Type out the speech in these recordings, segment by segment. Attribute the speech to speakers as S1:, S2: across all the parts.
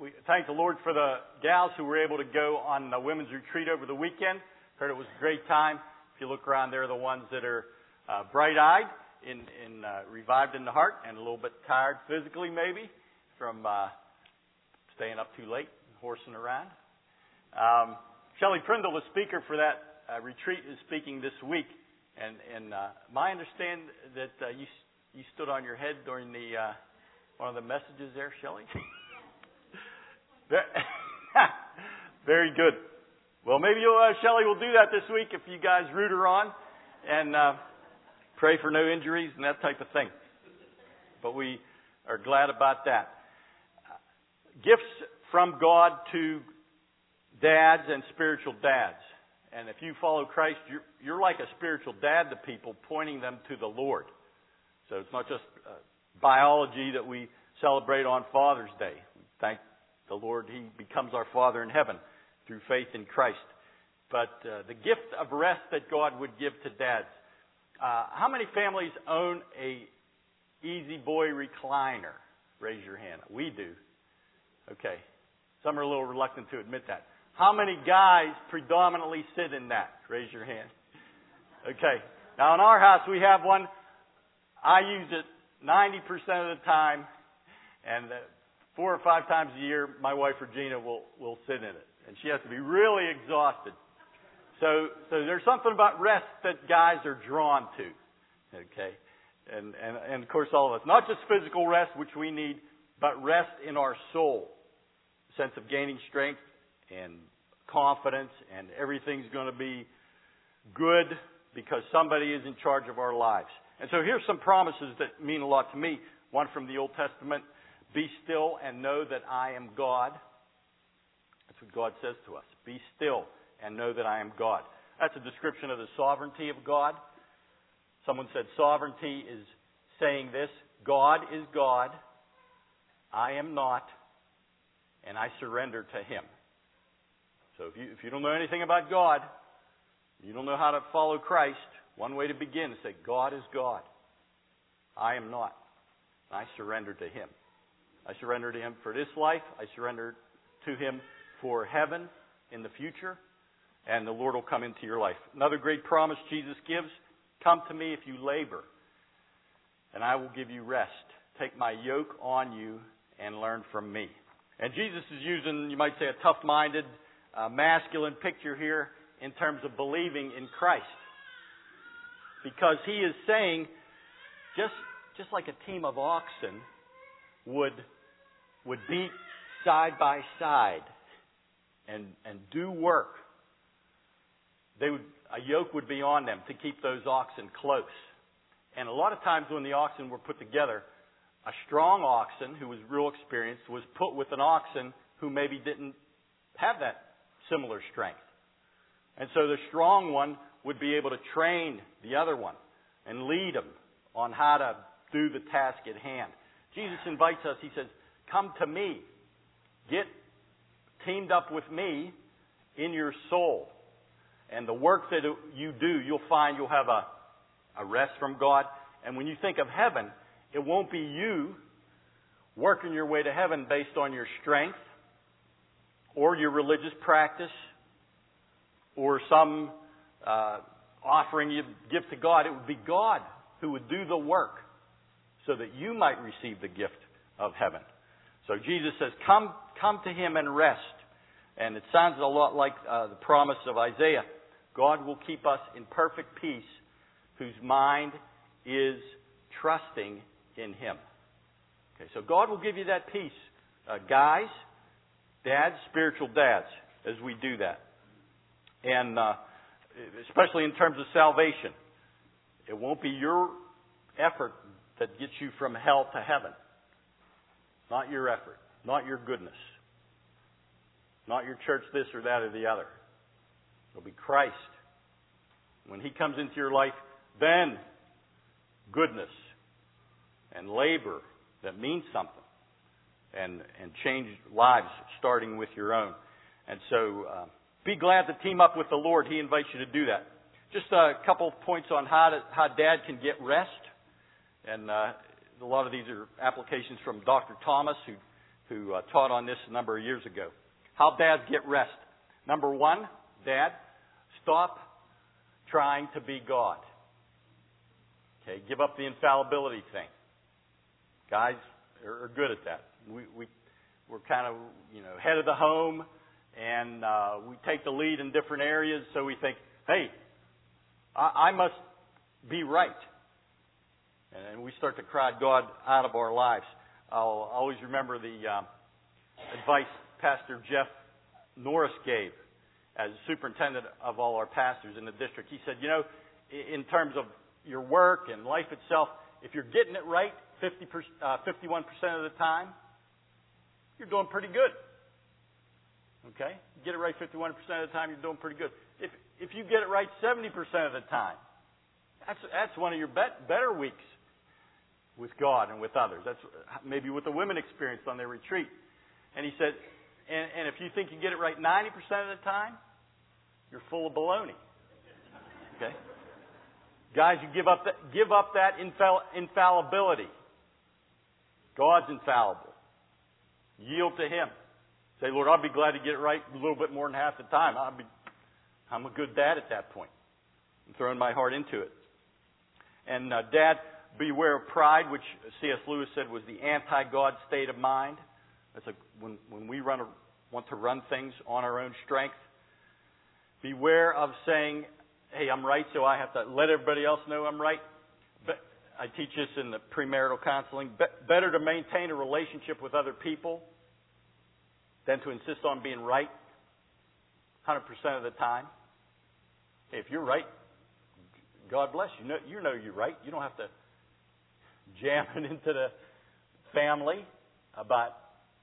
S1: we thank the Lord for the gals who were able to go on the women's retreat over the weekend. Heard it was a great time. If you look around, they're the ones that are bright-eyed, revived in the heart, and a little bit tired physically maybe from staying up too late and horsing around. Shelley Prindle, the speaker for that retreat, is speaking this week. And my understand that you stood on your head during the one of the messages there, Shelley. Very good. Well, maybe Shelley will do that this week if you guys root her on and pray for no injuries and that type of thing. But we are glad about that. Gifts from God to dads and spiritual dads. And if you follow Christ, you're like a spiritual dad to people, pointing them to the Lord. So it's not just biology that we celebrate on Father's Day. We thank the Lord, He becomes our Father in heaven through faith in Christ. But the gift of rest that God would give to dads. How many families own a Easy Boy recliner? Raise your hand. We do. Okay. Some are a little reluctant to admit that. How many guys predominantly sit in that? Raise your hand. Okay. Now in our house we have one. I use it 90% of the time, and 4 or 5 times a year my wife Regina will sit in it. And she has to be really exhausted. So there's something about rest that guys are drawn to. Okay. And of course all of us. Not just physical rest, which we need, but rest in our soul. Sense of gaining strength and confidence, and everything's going to be good because somebody is in charge of our lives. And so here's some promises that mean a lot to me. One from the Old Testament: be still and know that I am God. That's what God says to us. Be still and know that I am God. That's a description of the sovereignty of God. Someone said sovereignty is saying this: God is God, I am not, and I surrender to Him. So if you don't know anything about God, you don't know how to follow Christ, one way to begin is say, God is God. I am not. I surrender to Him. I surrender to Him for this life. I surrender to Him for heaven in the future. And the Lord will come into your life. Another great promise Jesus gives: come to me if you labor, and I will give you rest. Take my yoke on you and learn from me. And Jesus is using, you might say, a tough-minded, masculine picture here in terms of believing in Christ. Because He is saying, just like a team of oxen would beat side by side and do work, a yoke would be on them to keep those oxen close. And a lot of times when the oxen were put together, a strong oxen who was real experienced was put with an oxen who maybe didn't have that similar strength. And so the strong one would be able to train the other one and lead them on how to do the task at hand. Jesus invites us. He says, come to me. Get teamed up with me in your soul. And the work that you do, you'll find you'll have a rest from God. And when you think of heaven, it won't be you working your way to heaven based on your strength or your religious practice or some offering you give to God. It would be God who would do the work so that you might receive the gift of heaven. So Jesus says, come to Him and rest. And it sounds a lot like the promise of Isaiah. God will keep us in perfect peace, whose mind is trusting in Him. Okay, so God will give you that peace. Guys, dads, spiritual dads, as we do that. And especially in terms of salvation. It won't be your effort that gets you from hell to heaven. Not your effort. Not your goodness. Not your church this or that or the other. It'll be Christ. When He comes into your life, then goodness and labor that means something. And change lives starting with your own. And so be glad to team up with the Lord. He invites you to do that. Just a couple of points on how Dad can get rest. And a lot of these are applications from Dr. Thomas, who who taught on this a number of years ago. How dads get rest. Number one, Dad, stop trying to be God. Okay, give up the infallibility thing. Guys are good at that. We're kind of, head of the home, and we take the lead in different areas, so we think, hey, I must be right. And we start to crowd God out of our lives. I'll always remember the advice Pastor Jeff Norris gave as superintendent of all our pastors in the district. He said, in terms of your work and life itself, if you're getting it right 51% of the time, you're doing pretty good. Okay? You get it right 51% of the time, you're doing pretty good. If you get it right 70% of the time, that's one of your better weeks with God and with others. That's maybe what the women experienced on their retreat. And he said, and if you think you get it right 90% of the time, you're full of baloney. Okay? Guys, you give up that infallibility. God's infallible. Yield to Him. Say, Lord, I'll be glad to get it right a little bit more than half the time. I'm a good dad at that point. I'm throwing my heart into it. And Dad, beware of pride, which C.S. Lewis said was the anti-God state of mind. That's when we want to run things on our own strength. Beware of saying, hey, I'm right, so I have to let everybody else know I'm right. But I teach this in the premarital counseling. Better to maintain a relationship with other people than to insist on being right 100% of the time. Hey, if you're right, God bless you. You know you're right. You don't have to jam it into the family about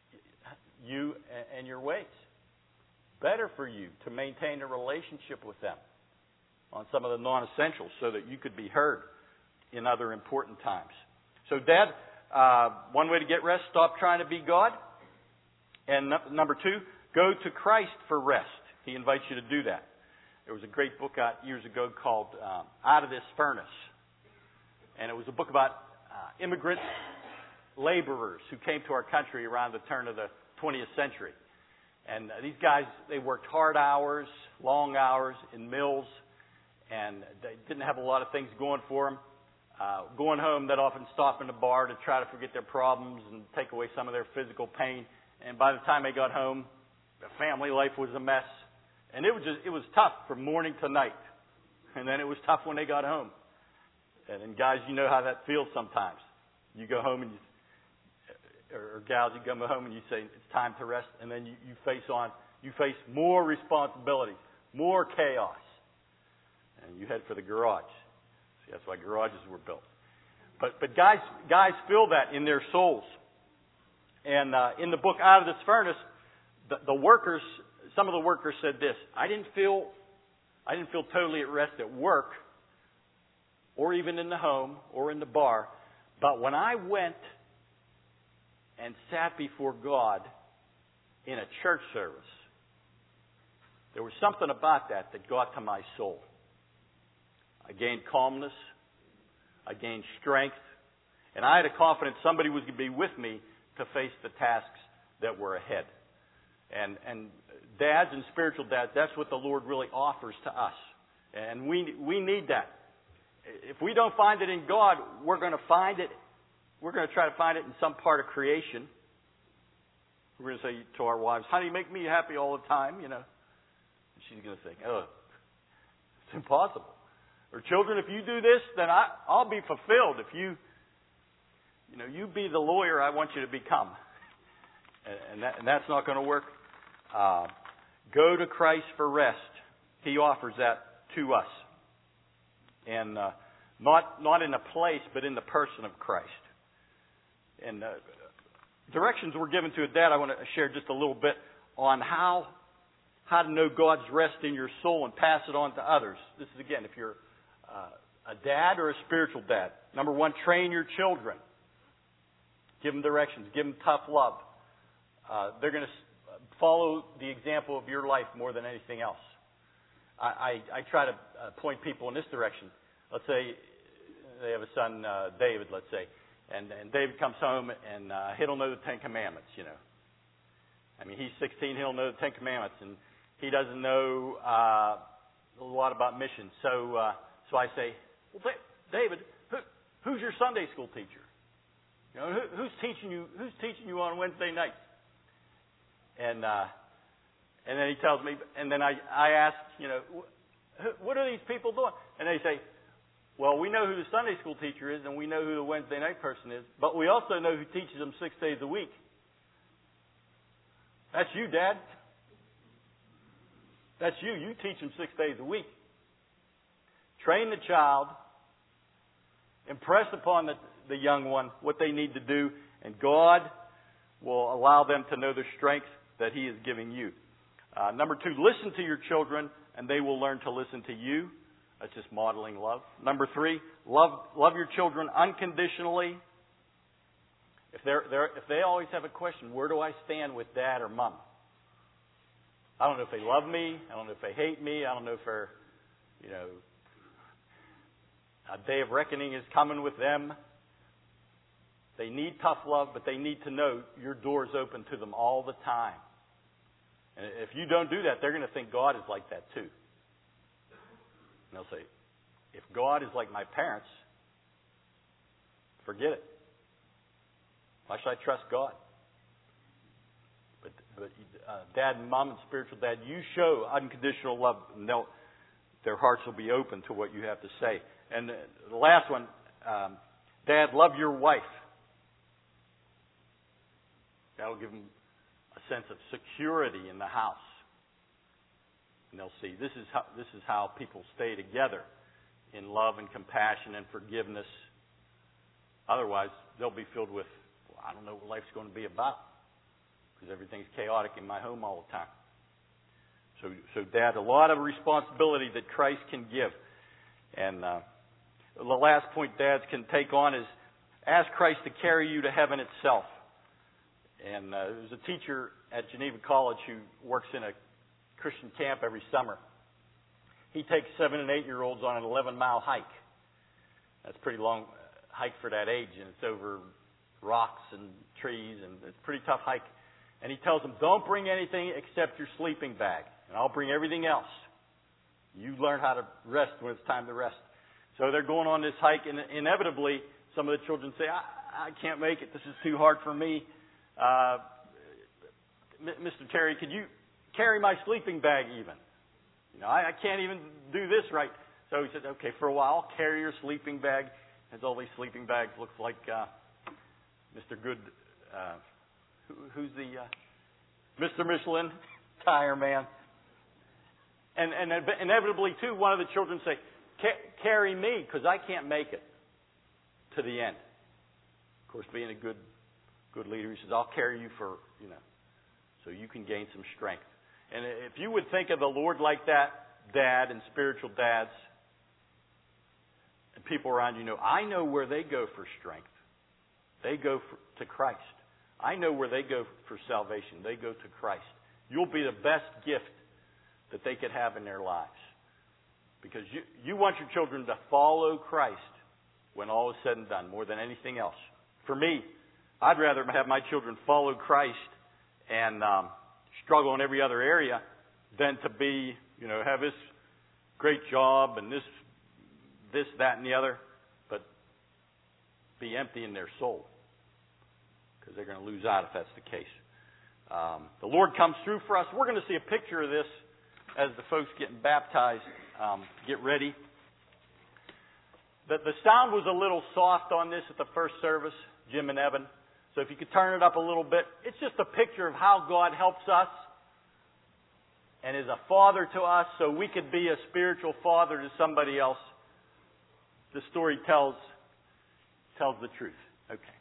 S1: you and your ways. Better for you to maintain a relationship with them on some of the non-essentials so that you could be heard in other important times. So, Dad, one way to get rest, stop trying to be God. And number two, go to Christ for rest. He invites you to do that. There was a great book out years ago called Out of This Furnace. And it was a book about immigrant laborers who came to our country around the turn of the 20th century. And these guys, they worked hard hours, long hours in mills, and they didn't have a lot of things going for them. Going home, they'd often stop in the bar to try to forget their problems and take away some of their physical pain. And by the time they got home, the family life was a mess. And it was tough from morning to night. And then it was tough when they got home. And guys, you know how that feels sometimes. You go home and or gals, you come home and you say, it's time to rest. And then you face more responsibilities, more chaos. And you head for the garage. See, that's why garages were built. But guys feel that in their souls. And in the book Out of This Furnace, the workers, some of the workers said this: I didn't feel totally at rest at work, or even in the home, or in the bar. But when I went and sat before God in a church service, there was something about that got to my soul. I gained calmness. I gained strength. And I had a confidence somebody was going to be with me to face the tasks that were ahead. And dads and spiritual dads, that's what the Lord really offers to us. And we need that. If we don't find it in God, we're going to find it. We're going to try to find it in some part of creation. We're going to say to our wives, honey, make me happy all the time, And she's going to think, oh, it's impossible. Or children, if you do this, then I'll be fulfilled. If you be the lawyer I want you to become. And that's not going to work. Go to Christ for rest. He offers that to us. And not in a place, but in the person of Christ. And directions were given to a dad. I want to share just a little bit on how to know God's rest in your soul and pass it on to others. This is, again, if you're a dad or a spiritual dad. Number one, train your children. Give them directions. Give them tough love. They're going to follow the example of your life more than anything else. I try to point people in this direction. Let's say they have a son, David, let's say. And David comes home and he'll know the Ten Commandments, I mean, he's 16, he'll know the Ten Commandments, and he doesn't know a lot about missions. So I say, well, David, who's your Sunday school teacher? You know, who's teaching you on Wednesday nights? And then he tells me, and then I ask, you know, what are these people doing? And they say, well, we know who the Sunday school teacher is, and we know who the Wednesday night person is, but we also know who teaches them 6 days a week. That's you, Dad. That's you. You teach them 6 days a week. Train the child. Impress upon the young one what they need to do, and God will allow them to know the strength that He is giving you. Number 2, listen to your children, and they will learn to listen to you. That's just modeling love. Number 3, love your children unconditionally. If they always have a question, where do I stand with Dad or Mom? I don't know if they love me. I don't know if they hate me. I don't know if they're, you know, a day of reckoning is coming with them. They need tough love, but they need to know your door is open to them all the time. And if you don't do that, they're going to think God is like that too. And they'll say, if God is like my parents, forget it. Why should I trust God? But Dad and Mom and spiritual dad, you show unconditional love, and their hearts will be open to what you have to say. And the last one, Dad, love your wife. That'll give them a sense of security in the house. And they'll see this is how people stay together in love and compassion and forgiveness. Otherwise, they'll be filled with, well, I don't know what life's going to be about, because everything's chaotic in my home all the time. So Dad, a lot of responsibility that Christ can give. And the last point dads can take on is ask Christ to carry you to heaven itself. And there's a teacher at Geneva College who works in a Christian camp every summer. He takes 7- and 8-year-olds on an 11-mile hike. That's a pretty long hike for that age, and it's over rocks and trees, and it's a pretty tough hike. And he tells them, don't bring anything except your sleeping bag, and I'll bring everything else. You learn how to rest when it's time to rest. So they're going on this hike, and inevitably, some of the children say, I can't make it. This is too hard for me. Mr. Terry, could you carry my sleeping bag even? You know, I can't even do this right. So he said, okay, for a while, I'll carry your sleeping bag. Has all these sleeping bags. Looks like Mr. Good, who's the Mr. Michelin tire man. And inevitably, too, one of the children say, carry me, because I can't make it to the end. Of course, being a good leader, he says, I'll carry you for, so you can gain some strength. And if you would think of the Lord like that, Dad and spiritual dads, and people around you know, I know where they go for strength. They go to Christ. I know where they go for salvation. They go to Christ. You'll be the best gift that they could have in their lives. Because you want your children to follow Christ when all is said and done, more than anything else. For me, I'd rather have my children follow Christ and struggle in every other area than to be, have this great job and this, that, and the other, but be empty in their soul, because they're going to lose out if that's the case. The Lord comes through for us. We're going to see a picture of this as the folks getting baptized get ready. The sound was a little soft on this at the first service, Jim and Evan. So if you could turn it up a little bit. It's just a picture of how God helps us and is a father to us, so we could be a spiritual father to somebody else. The story tells the truth. Okay.